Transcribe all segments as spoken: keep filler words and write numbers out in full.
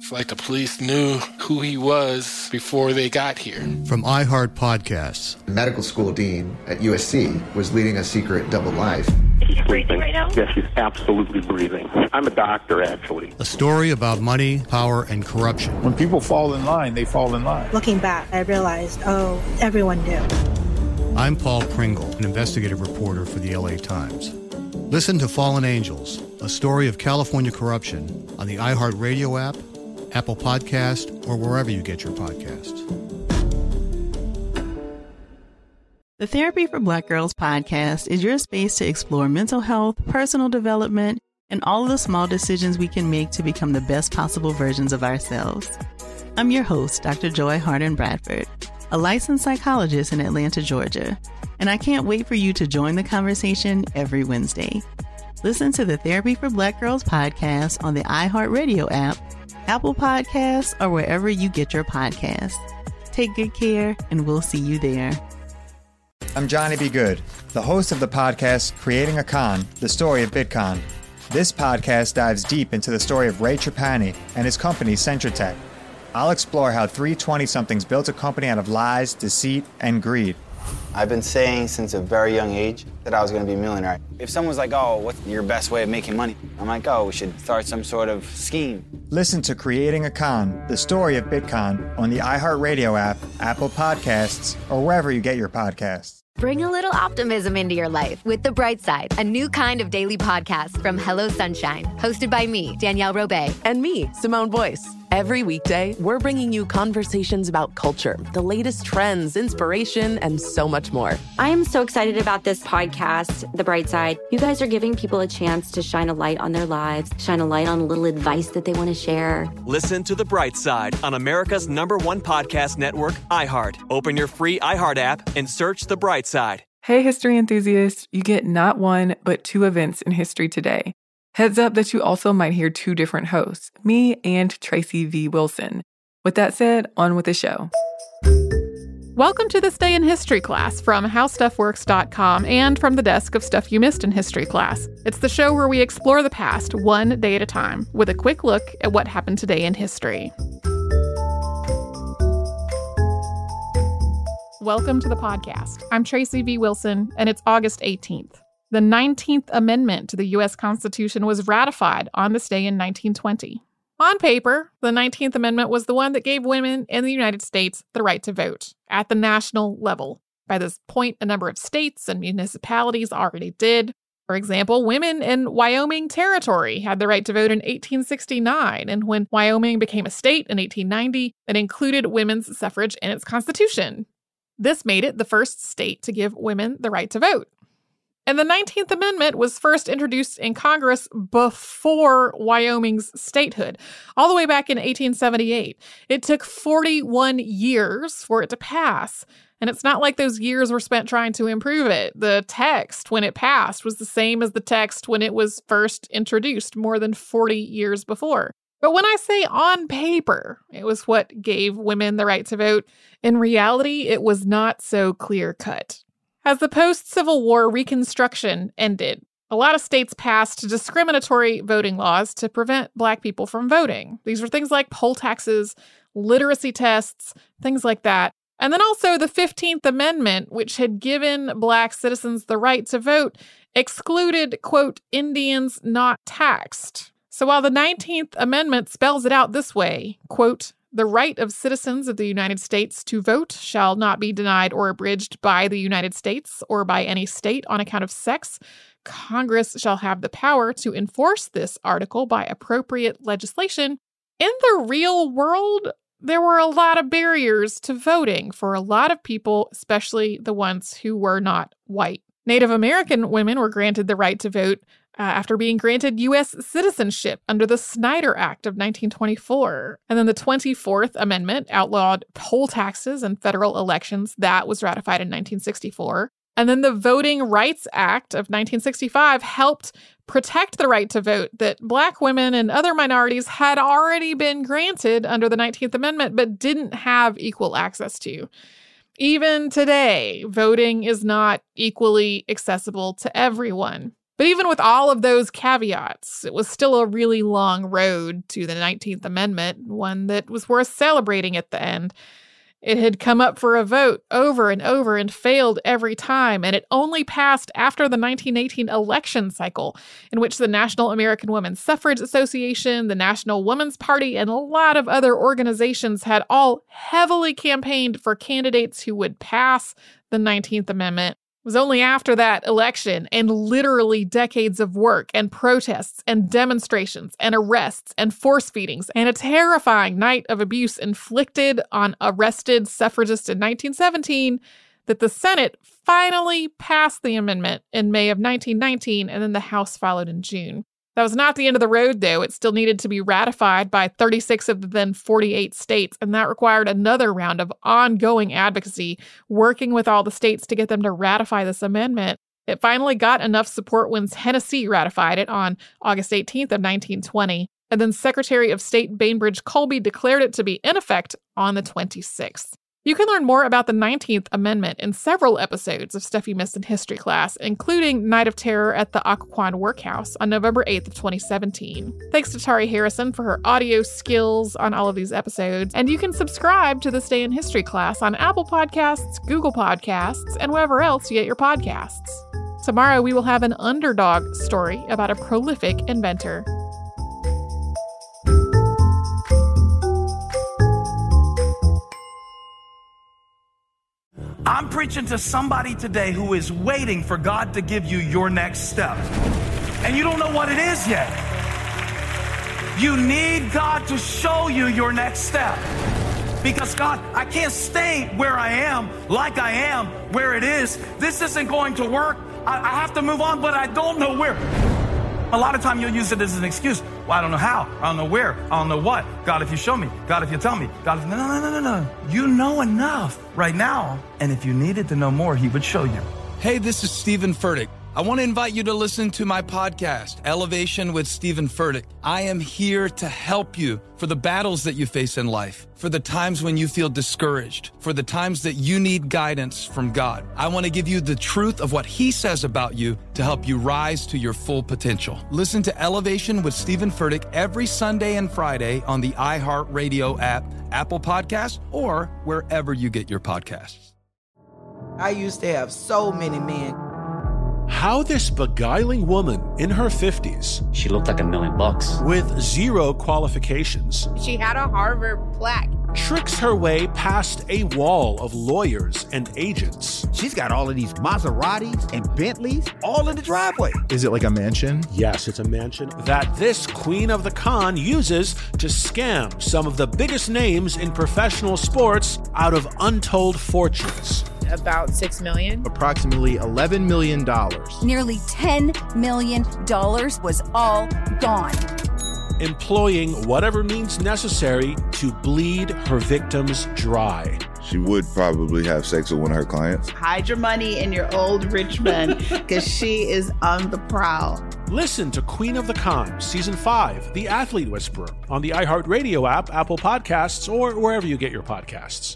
It's like the police knew who he was before they got here. From iHeart Podcasts. The medical school dean at U S C was leading a secret double life. Is she breathing right now? Yes, she's absolutely breathing. I'm a doctor, actually. A story about money, power, and corruption. When people fall in line, they fall in line. Looking back, I realized, oh, everyone knew. I'm Paul Pringle, an investigative reporter for the L A Times. Listen to Fallen Angels, a story of California corruption on the iHeartRadio app, Apple Podcast, or wherever you get your podcasts. The Therapy for Black Girls podcast is your space to explore mental health, personal development, and all of the small decisions we can make to become the best possible versions of ourselves. I'm your host, Doctor Joy Harden Bradford, a licensed psychologist in Atlanta, Georgia, and I can't wait for you to join the conversation every Wednesday. Listen to the Therapy for Black Girls podcast on the iHeartRadio app, Apple Podcasts, or wherever you get your podcasts. Take good care, and we'll see you there. I'm Johnny B. Good, the host of the podcast Creating a Con, the story of Bitcoin. This podcast dives deep into the story of Ray Trapani and his company Centratech. I'll explore how three twenty-somethings built a company out of lies, deceit, and greed. I've been saying since a very young age that I was going to be a millionaire. If someone's like, oh, what's your best way of making money? I'm like, oh, we should start some sort of scheme. Listen to Creating a Con, the story of Bitcoin on the iHeartRadio app, Apple Podcasts, or wherever you get your podcasts. Bring a little optimism into your life with The Bright Side, a new kind of daily podcast from Hello Sunshine, hosted by me, Danielle Robay. And me, Simone Boyce. Every weekday, we're bringing you conversations about culture, the latest trends, inspiration, and so much more. I am so excited about this podcast, The Bright Side. You guys are giving people a chance to shine a light on their lives, shine a light on a little advice that they want to share. Listen to The Bright Side on America's number one podcast network, iHeart. Open your free iHeart app and search The Bright Side. Hey, history enthusiasts, you get not one, but two events in history today. Heads up that you also might hear two different hosts, me and Tracy V. Wilson. With that said, on with the show. Welcome to This Day in History class from how stuff works dot com and from the desk of Stuff You Missed in History class. It's the show where we explore the past one day at a time with a quick look at what happened today in history. Welcome to the podcast. I'm Tracy V. Wilson, and it's August eighteenth. The nineteenth Amendment to the U S Constitution was ratified on this day in nineteen twenty. On paper, the nineteenth Amendment was the one that gave women in the United States the right to vote at the national level. By this point, a number of states and municipalities already did. For example, women in Wyoming Territory had the right to vote in eighteen sixty-nine, and when Wyoming became a state in eighteen ninety, it included women's suffrage in its constitution. This made it the first state to give women the right to vote. And the nineteenth Amendment was first introduced in Congress before Wyoming's statehood, all the way back in eighteen seventy-eight. It took forty-one years for it to pass. And it's not like those years were spent trying to improve it. The text, when it passed, was the same as the text when it was first introduced more than forty years before. But when I say on paper, it was what gave women the right to vote, in reality, it was not so clear-cut. As the post-Civil War Reconstruction ended, a lot of states passed discriminatory voting laws to prevent Black people from voting. These were things like poll taxes, literacy tests, things like that. And then also the fifteenth Amendment, which had given Black citizens the right to vote, excluded, quote, Indians not taxed. So while the nineteenth Amendment spells it out this way, quote, the right of citizens of the United States to vote shall not be denied or abridged by the United States or by any state on account of sex. Congress shall have the power to enforce this article by appropriate legislation. In the real world, there were a lot of barriers to voting for a lot of people, especially the ones who were not white. Native American women were granted the right to vote Uh, after being granted U S citizenship under the Snyder Act of nineteen twenty-four. And then the twenty-fourth Amendment outlawed poll taxes in federal elections. That was ratified in nineteen sixty-four. And then the Voting Rights Act of nineteen sixty-five helped protect the right to vote that Black women and other minorities had already been granted under the nineteenth Amendment, but didn't have equal access to. Even today, voting is not equally accessible to everyone. But even with all of those caveats, it was still a really long road to the nineteenth Amendment, one that was worth celebrating at the end. It had come up for a vote over and over and failed every time, and it only passed after the nineteen eighteen election cycle, in which the National American Women's Suffrage Association, the National Women's Party, and a lot of other organizations had all heavily campaigned for candidates who would pass the nineteenth Amendment. It was only after that election and literally decades of work and protests and demonstrations and arrests and force feedings and a terrifying night of abuse inflicted on arrested suffragists in nineteen seventeen that the Senate finally passed the amendment in May of nineteen nineteen, and then the House followed in June. That was not the end of the road, though. It still needed to be ratified by thirty-six of the then forty-eight states, and that required another round of ongoing advocacy, working with all the states to get them to ratify this amendment. It finally got enough support when Tennessee ratified it on August eighteenth of nineteen twenty, and then Secretary of State Bainbridge Colby declared it to be in effect on the twenty-sixth. You can learn more about the nineteenth Amendment in several episodes of Stuff You Missed in History Class, including Night of Terror at the Occoquan Workhouse on November eighth of twenty seventeen. Thanks to Tari Harrison for her audio skills on all of these episodes, and you can subscribe to This Day in History Class on Apple Podcasts, Google Podcasts, and wherever else you get your podcasts. Tomorrow we will have an underdog story about a prolific inventor. I'm preaching to somebody today who is waiting for God to give you your next step. And you don't know what it is yet. You need God to show you your next step. Because God, I can't stay where I am, like I am, where it is. This isn't going to work. I, I have to move on, but I don't know where. A lot of time you'll use it as an excuse. Well, I don't know how. I don't know where. I don't know what. God, if you show me. God, if you tell me. God, if... No, no, no, no, no. You know enough right now. And if you needed to know more, he would show you. Hey, this is Stephen Furtick. I want to invite you to listen to my podcast, Elevation with Stephen Furtick. I am here to help you for the battles that you face in life, for the times when you feel discouraged, for the times that you need guidance from God. I want to give you the truth of what he says about you to help you rise to your full potential. Listen to Elevation with Stephen Furtick every Sunday and Friday on the iHeartRadio app, Apple Podcasts, or wherever you get your podcasts. I used to have so many men. How this beguiling woman in her fifties, she looked like a million bucks, with zero qualifications, she had a Harvard plaque, tricks her way past a wall of lawyers and agents. She's got all of these Maseratis and Bentleys all in the driveway. Is it like a mansion? Yes, it's a mansion that this queen of the con uses to scam some of the biggest names in professional sports out of untold fortunes. About six million dollars. Approximately eleven million dollars. Nearly ten million dollars was all gone. Employing whatever means necessary to bleed her victims dry. She would probably have sex with one of her clients. Hide your money in your old rich man, because she is on the prowl. Listen to Queen of the Con, Season five, The Athlete Whisperer, on the iHeartRadio app, Apple Podcasts, or wherever you get your podcasts.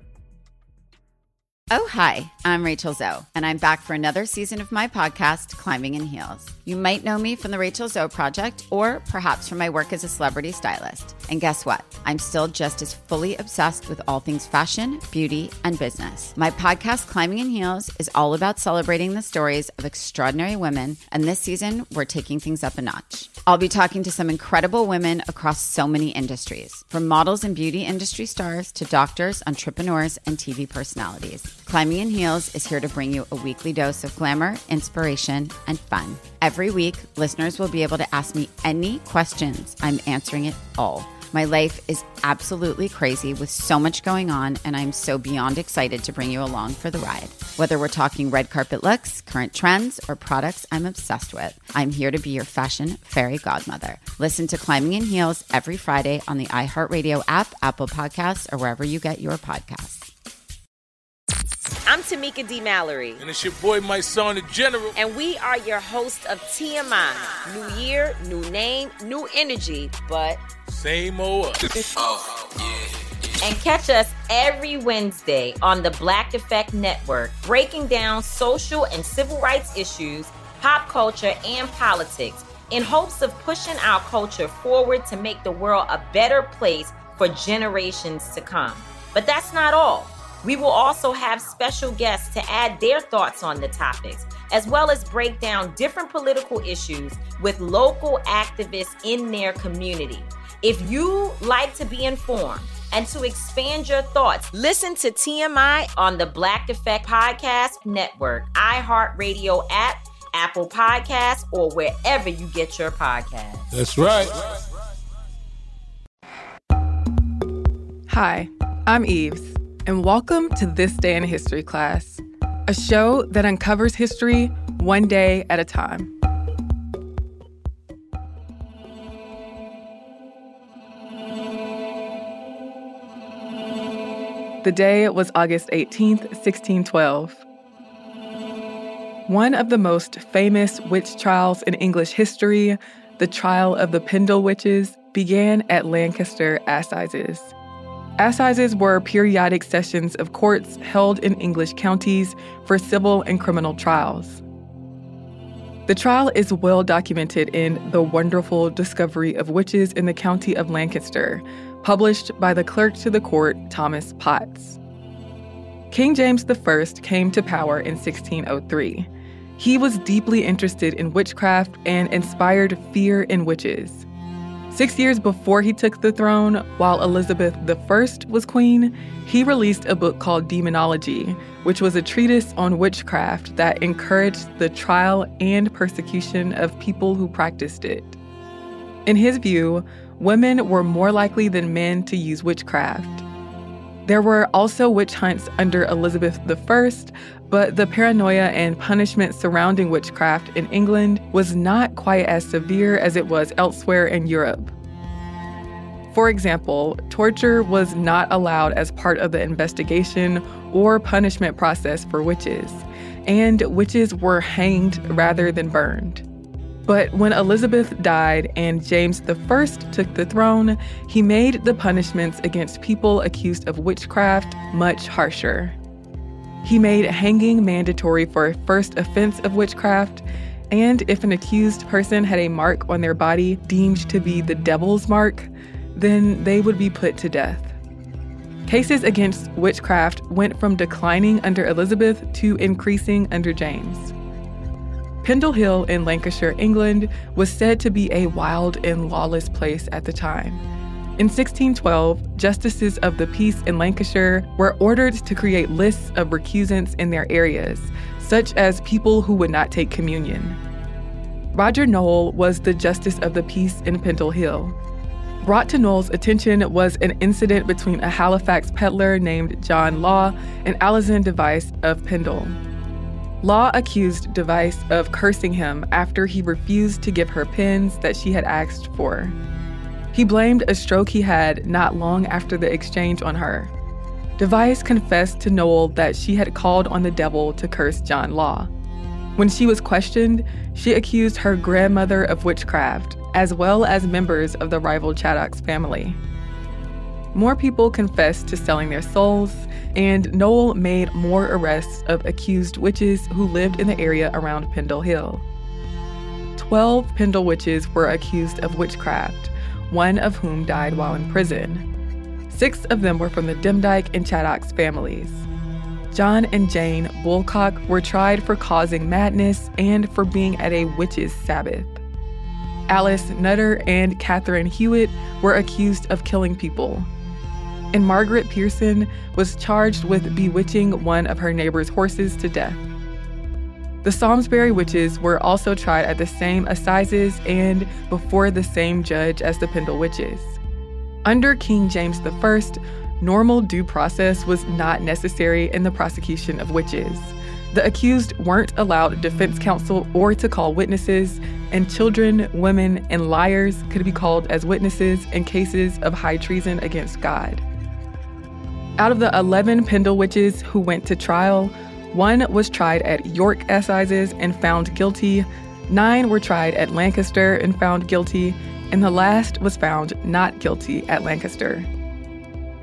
Oh, hi, I'm Rachel Zoe, and I'm back for another season of my podcast, Climbing in Heels. You might know me from the Rachel Zoe Project, or perhaps from my work as a celebrity stylist. And guess what? I'm still just as fully obsessed with all things fashion, beauty, and business. My podcast, Climbing in Heels, is all about celebrating the stories of extraordinary women, and this season, we're taking things up a notch. I'll be talking to some incredible women across so many industries, from models and beauty industry stars to doctors, entrepreneurs, and T V personalities. Climbing in Heels is here to bring you a weekly dose of glamour, inspiration, and fun. Every week, listeners will be able to ask me any questions. I'm answering it all. My life is absolutely crazy with so much going on, and I'm so beyond excited to bring you along for the ride. Whether we're talking red carpet looks, current trends, or products I'm obsessed with, I'm here to be your fashion fairy godmother. Listen to Climbing in Heels every Friday on the iHeartRadio app, Apple Podcasts, or wherever you get your podcasts. I'm Tamika D. Mallory. And it's your boy, my son, the General. And we are your hosts of T M I. New year, new name, new energy, but same old us. Oh, yeah. And catch us every Wednesday on the Black Effect Network, breaking down social and civil rights issues, pop culture, and politics in hopes of pushing our culture forward to make the world a better place for generations to come. But that's not all. We will also have special guests to add their thoughts on the topics, as well as break down different political issues with local activists in their community. If you like to be informed and to expand your thoughts, listen to T M I on the Black Effect Podcast Network, iHeartRadio app, Apple Podcasts, or wherever you get your podcasts. That's right. Hi, I'm Eves, and welcome to This Day in History class, a show that uncovers history one day at a time. The day was August eighteenth, sixteen twelve. One of the most famous witch trials in English history, the trial of the Pendle Witches, began at Lancaster Assizes. Assizes were periodic sessions of courts held in English counties for civil and criminal trials. The trial is well documented in The Wonderful Discovery of Witches in the County of Lancaster, published by the clerk to the court, Thomas Potts. King James the First came to power in sixteen oh three. He was deeply interested in witchcraft and inspired fear in witches. Six years before he took the throne, while Elizabeth the First was queen, he released a book called Demonology, which was a treatise on witchcraft that encouraged the trial and persecution of people who practiced it. In his view, women were more likely than men to use witchcraft. There were also witch hunts under Elizabeth the First, but the paranoia and punishment surrounding witchcraft in England was not quite as severe as it was elsewhere in Europe. For example, torture was not allowed as part of the investigation or punishment process for witches, and witches were hanged rather than burned. But when Elizabeth died and James the First took the throne, he made the punishments against people accused of witchcraft much harsher. He made hanging mandatory for a first offense of witchcraft, and if an accused person had a mark on their body deemed to be the devil's mark, then they would be put to death. Cases against witchcraft went from declining under Elizabeth to increasing under James. Pendle Hill in Lancashire, England, was said to be a wild and lawless place at the time. In sixteen twelve, justices of the peace in Lancashire were ordered to create lists of recusants in their areas, such as people who would not take communion. Roger Nowell was the justice of the peace in Pendle Hill. Brought to Nowell's attention was an incident between a Halifax peddler named John Law and Alison Device of Pendle. Law accused Device of cursing him after he refused to give her pins that she had asked for. He blamed a stroke he had not long after the exchange on her. Device confessed to Nowell that she had called on the devil to curse John Law. When she was questioned, she accused her grandmother of witchcraft, as well as members of the rival Chattox family. More people confessed to selling their souls, and Nowell made more arrests of accused witches who lived in the area around Pendle Hill. Twelve Pendle witches were accused of witchcraft, one of whom died while in prison. Six of them were from the Demdike and Chattox families. John and Jane Woolcock were tried for causing madness and for being at a witch's Sabbath. Alice Nutter and Catherine Hewitt were accused of killing people. And Margaret Pearson was charged with bewitching one of her neighbor's horses to death. The Salisbury witches were also tried at the same assizes and before the same judge as the Pendle witches. Under King James the First, normal due process was not necessary in the prosecution of witches. The accused weren't allowed defense counsel or to call witnesses, and children, women, and liars could be called as witnesses in cases of high treason against God. Out of the eleven Pendle witches who went to trial, one was tried at York Assizes and found guilty, nine were tried at Lancaster and found guilty, and the last was found not guilty at Lancaster.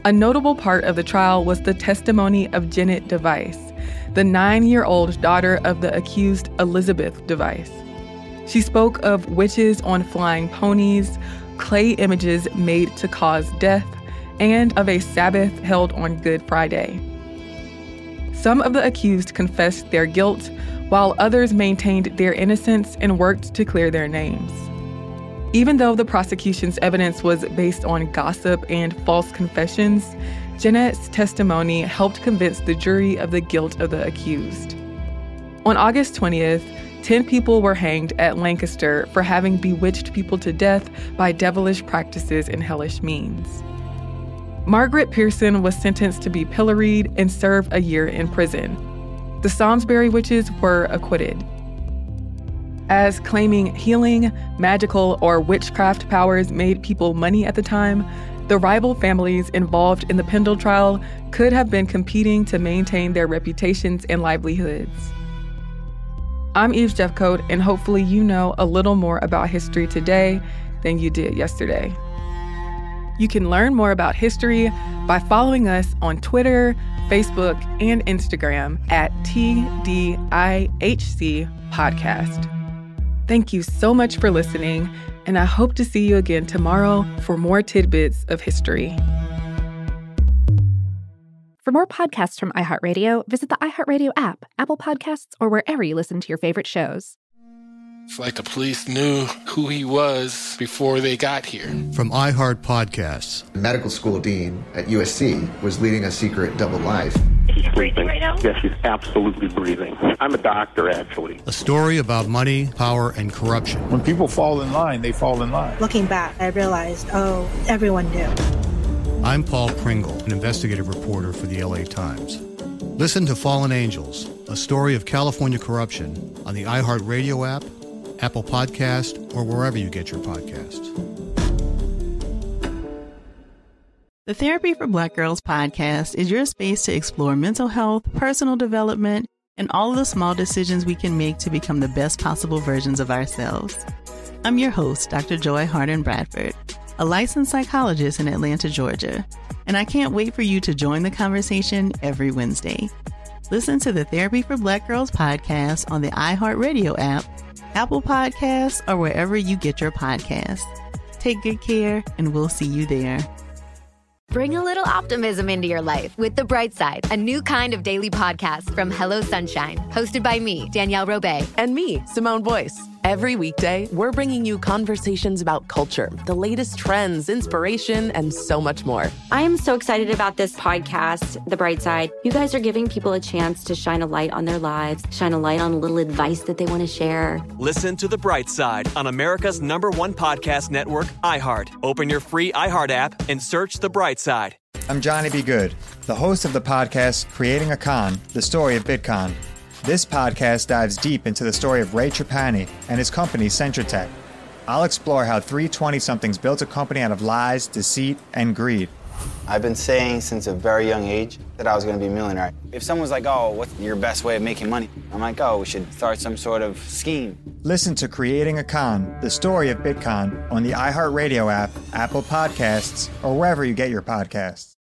A notable part of the trial was the testimony of Janet Device, the nine-year-old daughter of the accused Elizabeth Device. She spoke of witches on flying ponies, clay images made to cause death, and of a Sabbath held on Good Friday. Some of the accused confessed their guilt, while others maintained their innocence and worked to clear their names. Even though the prosecution's evidence was based on gossip and false confessions, Janet's testimony helped convince the jury of the guilt of the accused. On August twentieth, ten people were hanged at Lancaster for having bewitched people to death by devilish practices and hellish means. Margaret Pearson was sentenced to be pilloried and serve a year in prison. The Salisbury witches were acquitted. As claiming healing, magical, or witchcraft powers made people money at the time, the rival families involved in the Pendle trial could have been competing to maintain their reputations and livelihoods. I'm Eve Jeffcoat, and hopefully you know a little more about history today than you did yesterday. You can learn more about history by following us on Twitter, Facebook, and Instagram at T D I H C Podcast. Thank you so much for listening, and I hope to see you again tomorrow for more tidbits of history. For more podcasts from iHeartRadio, visit the iHeartRadio app, Apple Podcasts, or wherever you listen to your favorite shows. It's like the police knew who he was before they got here. From iHeart Podcasts. Medical school dean at U S C was leading a secret double life. Is he breathing right now? Yes, he's absolutely breathing. I'm a doctor, actually. A story about money, power, and corruption. When people fall in line, they fall in line. Looking back, I realized, oh, everyone knew. I'm Paul Pringle, an investigative reporter for the L A Times. Listen to Fallen Angels, a story of California corruption on the iHeartRadio app, Apple Podcast, or wherever you get your podcasts. The Therapy for Black Girls podcast is your space to explore mental health, personal development, and all of the small decisions we can make to become the best possible versions of ourselves. I'm your host, Doctor Joy Harden Bradford, a licensed psychologist in Atlanta, Georgia, and I can't wait for you to join the conversation every Wednesday. Listen to the Therapy for Black Girls podcast on the iHeartRadio app, Apple Podcasts, or wherever you get your podcasts. Take good care, and we'll see you there. Bring a little optimism into your life with The Bright Side, a new kind of daily podcast from Hello Sunshine, hosted by me, Danielle Robay. And me, Simone Boyce. Every weekday, we're bringing you conversations about culture, the latest trends, inspiration, and so much more. I am so excited about this podcast, The Bright Side. You guys are giving people a chance to shine a light on their lives, shine a light on a little advice that they want to share. Listen to The Bright Side on America's number one podcast network, iHeart. Open your free iHeart app and search The Bright Side. I'm Johnny B. Good, the host of the podcast Creating a Con, the story of Bitcoin. This podcast dives deep into the story of Ray Trapani and his company, Centratech. I'll explore how three twenty-somethings built a company out of lies, deceit, and greed. I've been saying since a very young age that I was going to be a millionaire. If someone's like, oh, what's your best way of making money? I'm like, oh, we should start some sort of scheme. Listen to Creating a Con, the story of Bitcoin, on the iHeartRadio app, Apple Podcasts, or wherever you get your podcasts.